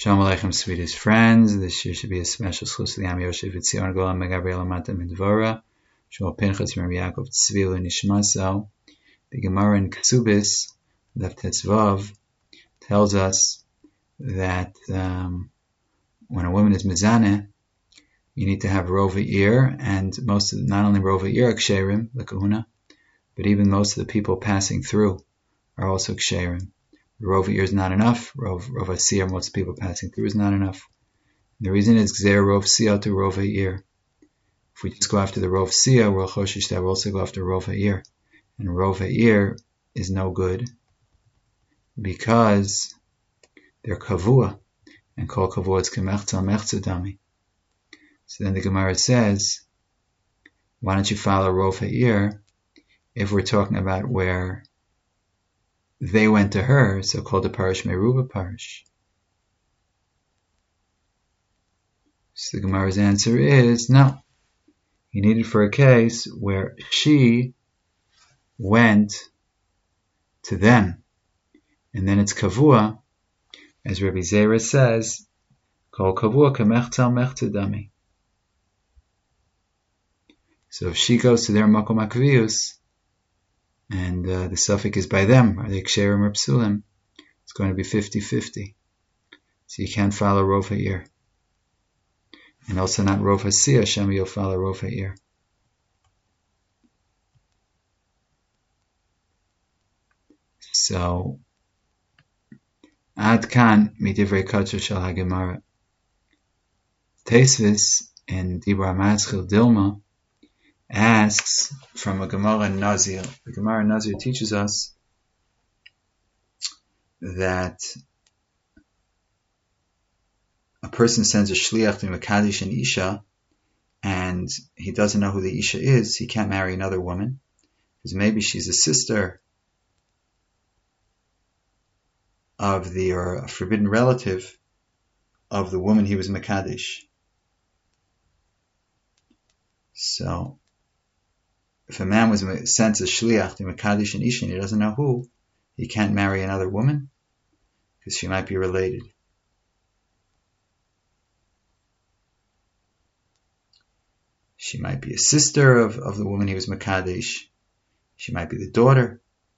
Shalom Aleichem, sweetest friends. This year should be a special schus to the Am Yosef Etzion Golan Megabriel Amata Midvora Shmuel Pinchas Rabbi Yaakov Tzvi Nishmaso. The Gemara in Ksubis, Daf Tetzvav, tells us that when a woman is mizaneh, you need to have rova ear, and not only rova ear ksherim, the kahuna, but even most of the people passing through are also ksherim. Rova ear is not enough. Rova siyah, most people passing through, is not enough. And the reason is gzer rov siyah to rova ear. If we just go after the rov siyah, we'll choshish that we'll also go after rova ear. And rova ear is no good because they're kavua, and kol kavua is kemechza mechza dami. So then the Gemara says, why don't you follow rova ear if we're talking about where they went to her, so called the parish meruba parish? So the Gemara's answer is no. You need it for a case where she went to them, and then it's kavua, as Rabbi Zera says, kol kavua kemechtal mechta dami. So if she goes to their makom akvius, and the suffix is by them, are they ksherim or psulim, it's going to be 50-50. So you can't follow rova ear. And also not rova siyah, Shema you'll follow rova ear. So, Ad kan midivrei kachur shel haGemara. Teisvis in Dibra Matzchil Dilma asks from a Gemara Nazir. The Gemara Nazir teaches us that a person sends a shliach to Mekadesh an Isha, and he doesn't know who the Isha is. He can't marry another woman because maybe she's a sister of or a forbidden relative of the woman he was Mekadesh. So if a man sends a shliach to Mekadesh and Isha and he doesn't know who, he can't marry another woman because she might be related. She might be a sister of the woman he was Mekadesh. She might be the daughter.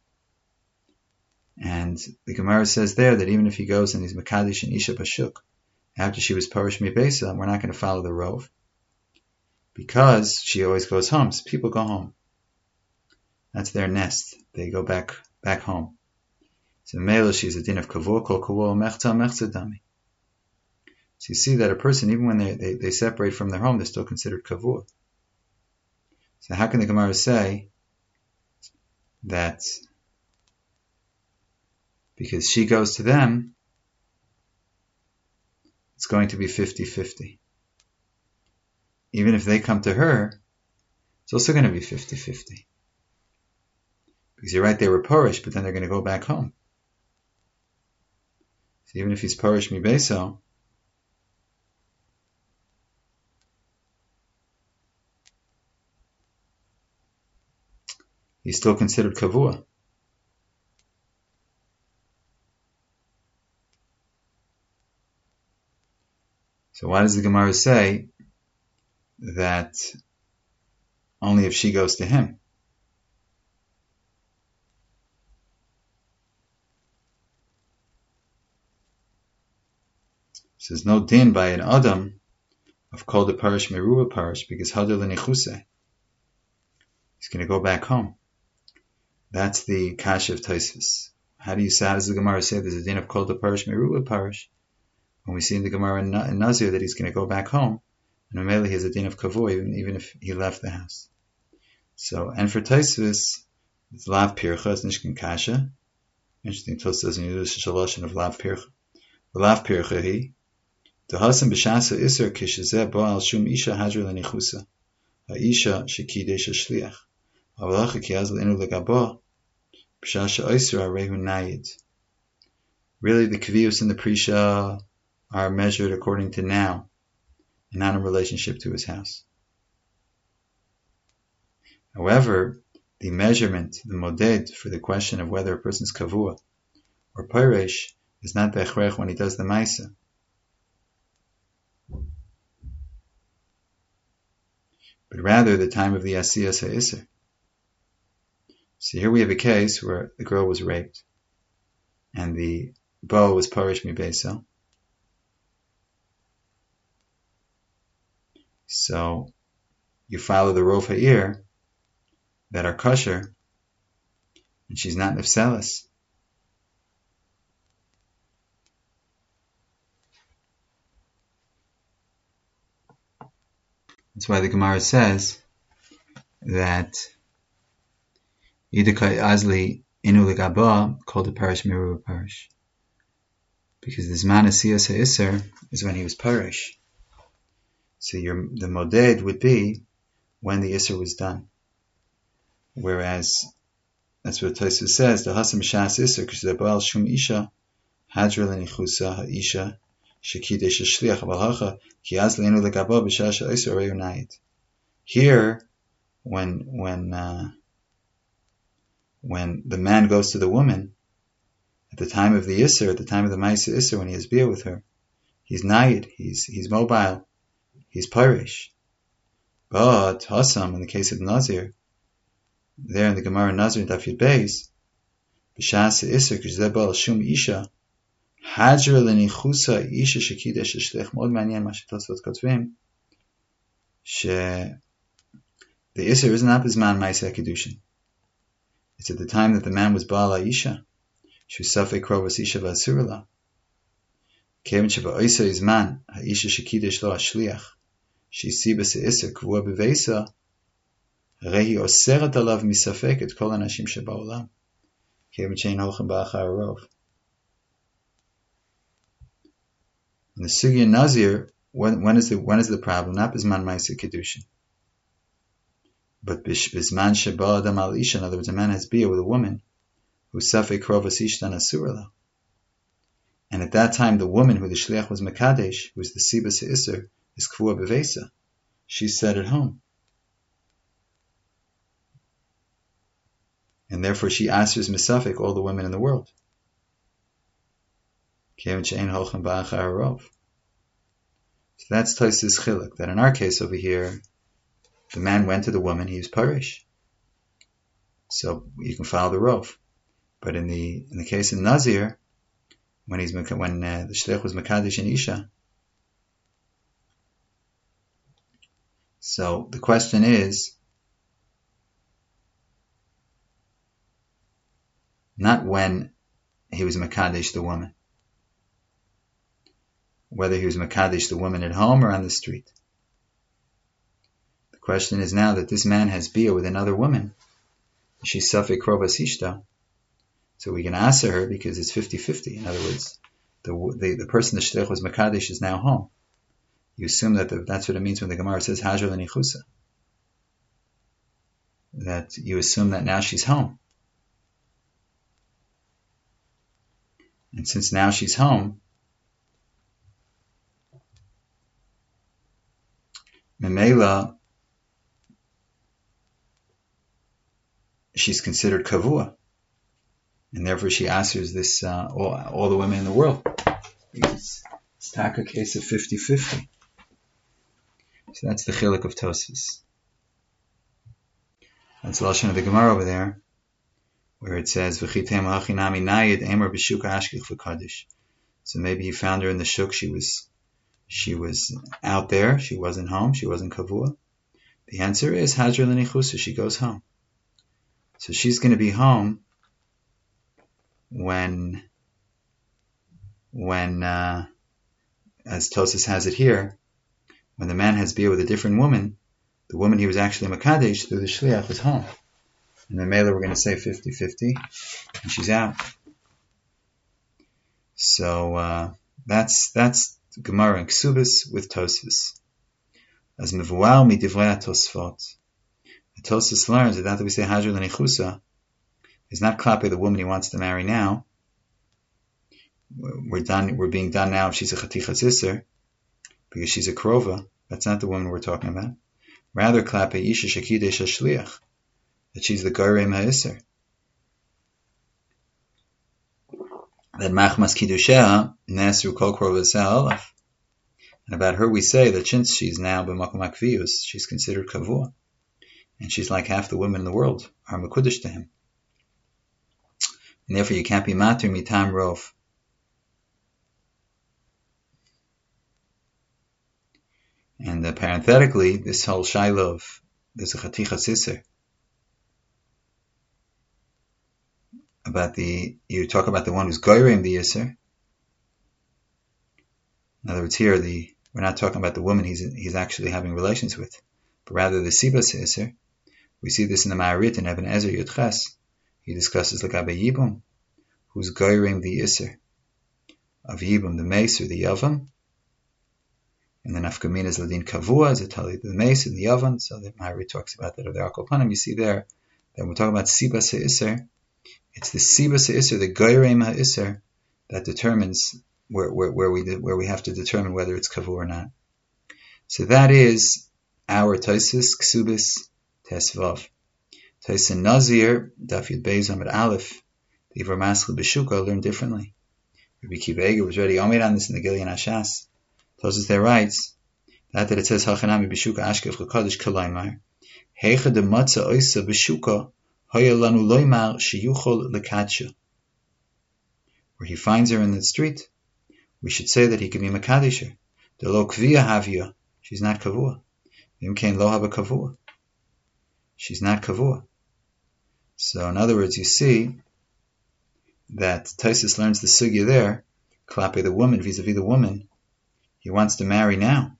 And the Gemara says there that even if he goes and he's Mekadesh and Isha Bashuk, after she was Parish Mibesa, we're not going to follow the Rov, because she always goes home. So people go home. That's their nest. They go back home. So Mela, she's a din of kavua, kol kavua mechta mechza dami. So you see that a person, even when they separate from their home, they're still considered kavua. So how can the Gemara say that because she goes to them, it's going to be 50-50? Even if they come to her, it's also going to be 50-50. Because you're right, they were parish, but then they're going to go back home. So even if he's parish mibeso, he's still considered kavua. So why does the Gemara say that only if she goes to him? So there's no din by an Adam of called the parish meruba parish because hadar l'nichuse. He's going to go back home. That's the kasha of Tosfos. How does the Gemara say there's a din of called the parish meruba parish when we see in the Gemara in Nazir that he's going to go back home, and Mamela he has a din of kavua even if he left the house. So, and for Tosfos, it's lav pircha, it's nishkin kasha. Interesting, Tosfos doesn't use the shaloshin of lav pircha. Lav pircha he Dehasam b'shasa iser kishazeh bo'al shum isha hadra l'nichusa ha'isha shekidesh ha'shliach avalacha kiaz l'inu l'gabo b'shasha iser arehu nayid. Really, the kaviyus and the prisha are measured according to now, and not in relationship to his house. However, the measurement, the moded, for the question of whether a person's kavua or peiresh is not bechrech when he does the maisa. but rather the time of the Asiyas HaIsser. So here we have a case where the girl was raped, and the Baal was Parish Mibeso. So you follow the Rov Ha'ir that are kosher, and she's not nefselis. That's why the Gemara says that Yidikai Azli Inu Legaba called the parish Meruba parish. Because the Zman Asiyas HaIsser is when he was parish. So the moded would be when the Isser was done. Whereas, that's what Tosfos says, the Hasam Shas Isser, because the Baal Shum Isha, Hadra Lenichusa Ha'isha, Shekidesh Shliach Abalhacha, Ki Azli Inu Legaba B'Shas HaIsser Reyu Nayit. Here, when the man goes to the woman, at the time of the Isser, at the time of the Maisa Isser, when he has beer with her, he's Nayid, he's mobile, he's Parish. But Hassam, in the case of Nazir, there in the Gemara Nazir in Daf Yud Beis, B'Shas Isser, K'Zebal Shum Isha, Hadra Lenichusa Isha Shekidesh Shlech Mod Manyan Mashetosvot Kotvim, the Isser is not Bizman Maisa Kedushin. It's at the time that the man was Baal Isha. She was Safek Krovas Isha V'Asurila. Kevin Sheba Oisa is man, Ha'isha Shekidesh Lo Ashliach. She Sibas Isser Kvua B'Veisa. Rehi Oseret Alav Misafek Et Kol Anashim Sheba Olam. Kevin Shein Holchem Ba'achar Rov. In the Sugya Nazir, when is the problem? Not Bizman Maisa Kedushin. But Bizman Sheba Adam Al Isha, in other words, a man has beer with a woman who's Safek Krovas Ishtan Asurala. And at that time, the woman who the Shliach was Mekadesh, who was the Sibas HaIsser, is Kvua B'Veisa. She's set at home. And therefore she answers Misafek all the women in the world. So that's Tosfos Chiluk, that in our case over here, the man went to the woman, he was Parish. So you can follow the Rov. But in the case of Nazir, when the Shliach was Mekadesh and Isha, so the question is not when he was Mekadesh the woman, whether he was Mekadesh the woman at home or on the street. The question is now that this man has beer with another woman, she's Safek Krovas Ishta, so we can answer her because it's 50-50. In other words, the person the Shliach was Mekadesh is now home. You assume that that's what it means when the Gemara says Hadra Lenichusa. That you assume that now she's home. And since now she's home, Memela, she's considered Kavua. And therefore she answers this, all the women in the world. It's a case of 50-50. So that's the chiluk of Tosfos. That's the lashon of the Gemara over there, where it says, "V'chitem hachinami nayid emer b'shuka ashkich v'kadish." So maybe he found her in the shuk. She was out there. She wasn't home. She wasn't kavua. The answer is Hadra Lenichusa. She goes home. So she's going to be home when as Tosfos has it here, when the man has beer with a different woman, the woman he was actually Mekadesh through the Shliach was home. And the Mela we're going to say 50-50, and she's out. So that's Gemara and Ksubis with Tosfos. As Mevual midivrei Tosfot. Tosfos learns that after we say Hadra Lenichusa, is not klape the woman he wants to marry now. We're being done now if she's a Chatichas Isser, because she's a Krova. That's not the woman we're talking about. Rather, klape Isha Shekidesh HaShliach, that she's the Goreim HaIsser. That Machmas Kiddusha Nesru Kol Krovaseh Olaf. And about her we say that since she's now b'makom hakviyus, she's considered kavua, and she's like half the women in the world are mekudesh to him, and therefore you can't be matir mitam rov. And parenthetically, this whole shailov, there's a chatichas iser about you talk about the one who's goyrim the iser. In other words, here we're not talking about the woman he's actually having relations with, but rather the sibas iser. We see this in the Ma'arit in Eben Ezer Yudches. He discusses the Gabe Yibum, who's goyrim the iser of Yibum, the Meser, the Yavam. And the Nafkamin is Ladin Kavua, as a Tali, the Meser, the Yavam. So the Ma'arit talks about that of the Arkopanim. You see there that when we're talking about sibas iser, it's the sibas iser, the goyrim iser, that determines where we have to determine whether it's kavur or not. So that is our Taisus Ksubis Tesvav. Taisus Nazir Daf Yud Beis Amud Aleph. The Ivar Maschil B'Shuka learned differently. Rabbi Kiva Eger was already omer on this in the Gilyon Ashas. Taisus there writes that it says Hachanami B'Shuka Ashkef Chakadosh Kalaymar Heicha de Matza Oisa B'Shuka Hoya Lanu Loymar Sheyuchol Lekadsha. Where he finds her in the street, we should say that he could be Makadisher. The lo kviya havia, she's not kavua. Imkain lo haba kavua, she's not kavua. So in other words, you see that Taisus learns the sugya there, klape the woman, vis-a-vis the woman, he wants to marry now.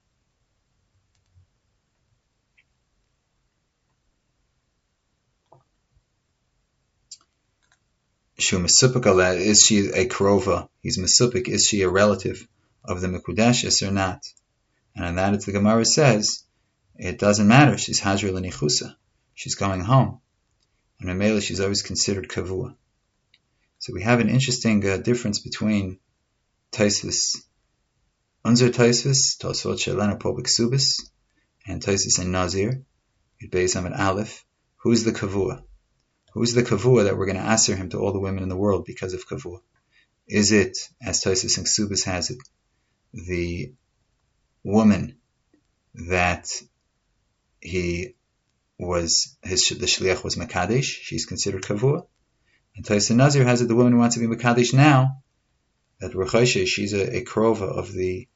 Shu mesupik aleh, is she a krova? He's mesupik, is she a relative of the Mekudeshes or not? And on that, it's the Gemara says, it doesn't matter. She's Hajra l'nichusa. She's going home. And Mamela, she's always considered kavua. So we have an interesting difference between Taisus, Unzer Taisus, Tosfot Shelena Pobik Subis, and Taisus and Nazir, Yud Beis Amud Aleph. Who's the kavua? Who's the kavua that we're going to answer him to all the women in the world because of kavua? Is it, as Taisus and Ksubis has it, the woman that the shliach was makadesh? She's considered kavua. And Taisus and Nazir has it, the woman who wants to be makadesh now, that Rechoshe, she's a krova of the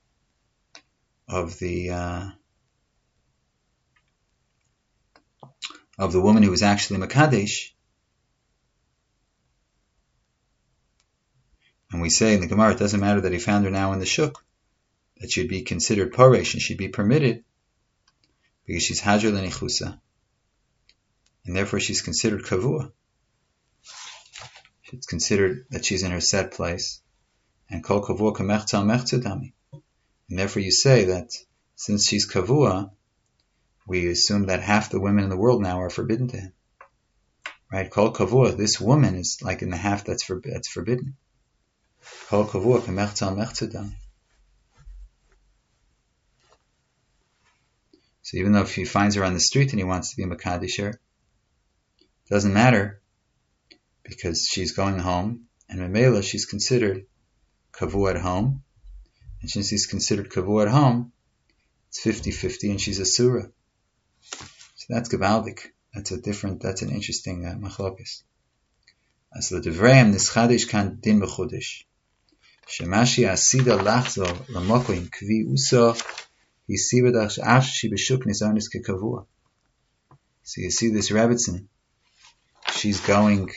woman who was actually makadesh. And we say in the Gemara, it doesn't matter that he found her now in the shuk, that she'd be considered poresh and she'd be permitted because she's Hajra l'nichusa, and therefore she's considered kavua. It's considered that she's in her set place, and kol kavua kamechtzal mechtzadami. And therefore you say that since she's kavua, we assume that half the women in the world now are forbidden to him. Right? Kol kavua, this woman is like in the half that's forbidden. Kol kavua kamechtzal mechtzadami. So even though if he finds her on the street and he wants to be Makadisher, it doesn't matter because she's going home, and Mamela, she's considered Kavu at home, and since he's considered Kavu at home, it's 50-50 and she's a Surah. So that's Gabaldik. That's an interesting machlokes. As the Devreim Nischadish kan din b'chudish. Shemashi asida lachzo lamokoim kvi uso. So you see this Rebbitzin, she's going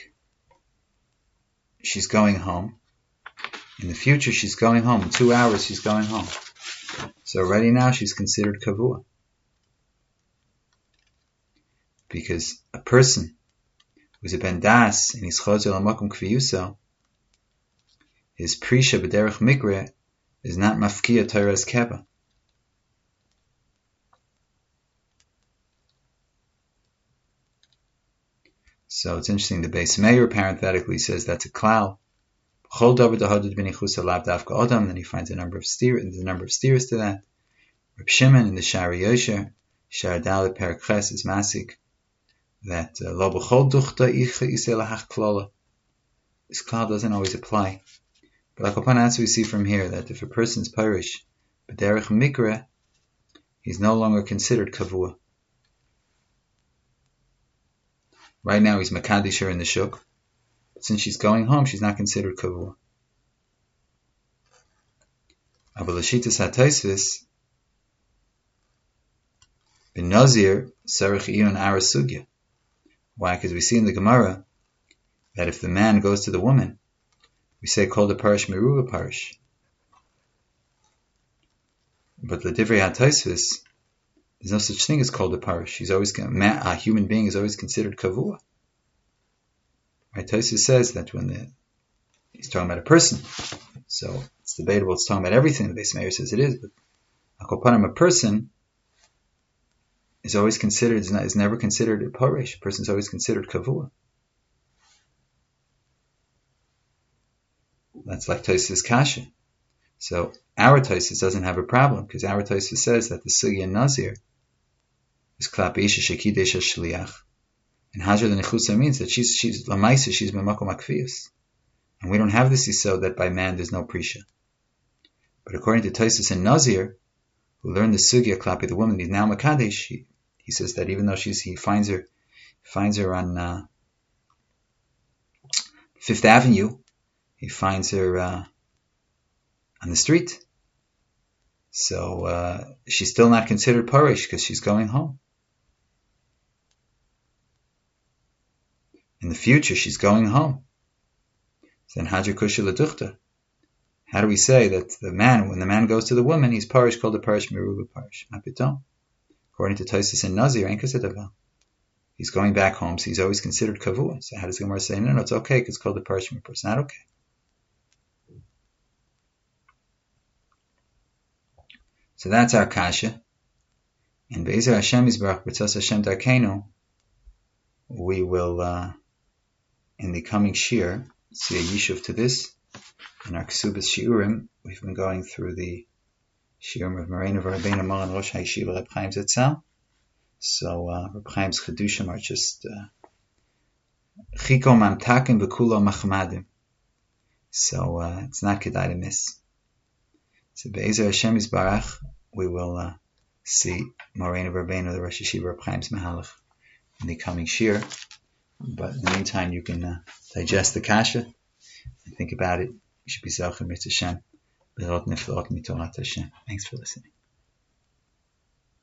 home. In the future, she's going home. In 2 hours, she's going home. So already now, she's considered kavua. Because a person who's a ben das and he's chozer l'makom kviyuso, his prisha b'derech mikre is not mafkia Torah's keba. So it's interesting, the Beis Meir parenthetically says that's a klal. Then he finds a number of steers to that. Reb Shimon in the Shari Yosher, Shar Dalet Perek Ches is masik that lo b'chol duchta icha isel hach klala. This klal doesn't always apply. But like upon answer we see from here that if a person's parish B'derech mikra, he's no longer considered kavua. Right now he's makadish her in the shuk, but since she's going home, she's not considered kavua. Avaloshitas hataisvis, b'nazir sarich iyun arasugya. Why? Because we see in the Gemara that if the man goes to the woman, we say call the parish meruva parish. But the divrei hataisvis, there's no such thing as called a parish. A human being is always considered kavua. Right? Taisvis says that when he's talking about a person, so it's debatable. It's talking about everything. The Beis Meir says it is, but a person is always considered is never considered a parish. A person is always considered kavua. That's like Taisvis kasha. So our Taisvis doesn't have a problem because our Taisvis says that the sugya nazir is klap isha shekidesh shliach, and hajar the nechusa means that she's lamaisa, she's memakom akfiyus, and we don't have this isod that by man there's no prisha. But according to Taisvis and Nazir, who learned the sugya klapi the woman, he's now makadesh. He says that even though he finds her on Fifth Avenue, he finds her on the street. So she's still not considered parish because she's going home. In the future, she's going home. Then hajar kusha leduchta. How do we say that when the man goes to the woman, he's parish called the parish meruva parish? Mapitom. According to Taisvis and Nazir, ain't kasedavar. He's going back home, so he's always considered kavua. So how does Gemara say, no, it's okay because it's called the parish meruva? It's not okay. So that's our kasha. And Be'ezer Hashem Yisbarach B'tzas Hashem Darkeinu, we will, in the coming shir, see a yishuv to this. In our Kesubas Shiurim, we've been going through the Shiurim of Moreinu Rabbeinu Moran Rosh HaYeshiva Reb Chaim Zetzal. So Reb Chaim's Chedushim are just Chiko Mamtakim V'kulo Machmadim. So it's not kedai to miss. So Be'ezer Hashem Yisbarach, we will see Moreinu Rabbeinu, the Rosh HaYeshiva Reb Chaim's Mahalach, in the coming shir. But in the meantime, you can digest the kasha and think about it. You should be Zalchim Mitzvah Hashem. Berot Neflot Mitorat Hashem. Thanks for listening.